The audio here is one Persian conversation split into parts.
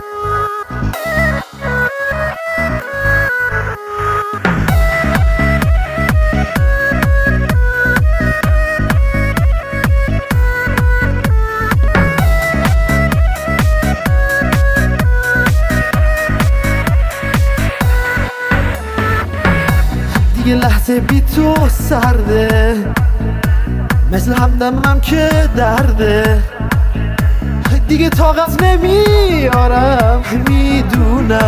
دیگه لحظه بی تو سرده، مثل همدمم که درده. دیگه طاقت نمیارم، میدونم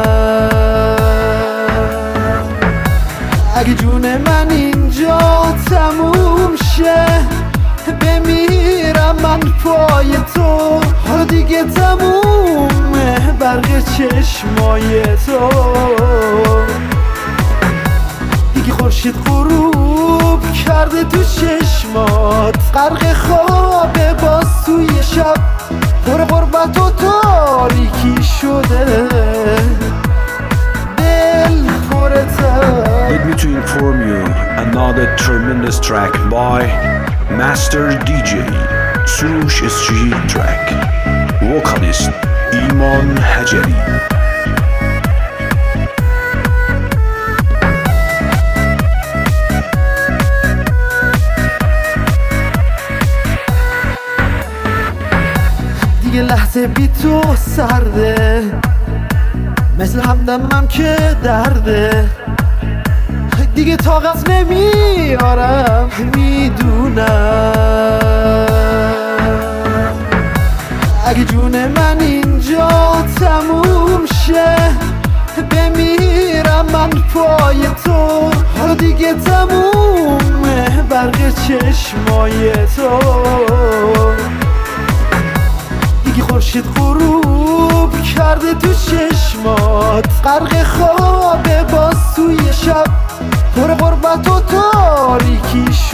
اگه جون من اینجا تموم شه، بمیرم من پای تو. حالا دیگه تمومه برق چشمای تو. دیگه خورشید غروب کرده تو چشمات، غرق خوابه باز توی شب، پر غربت و تاریکی شده دل پرتر. Let me to inform you another tremendous track by Master DJ Surush SG track, vocalist Iman Hajari. دیگه لحظه بی تو سرده، مثل همدمم که درده. دیگه طاقت نمیارم، میدونم اگه جون من اینجا تموم شه، بمیرم من پای تو. حالا دیگه تمومه برق چشمای تو. دیگه خورشید غروب کرده تو چشمات، غرق خوابه باز توی شب، پر غربت و تاریکی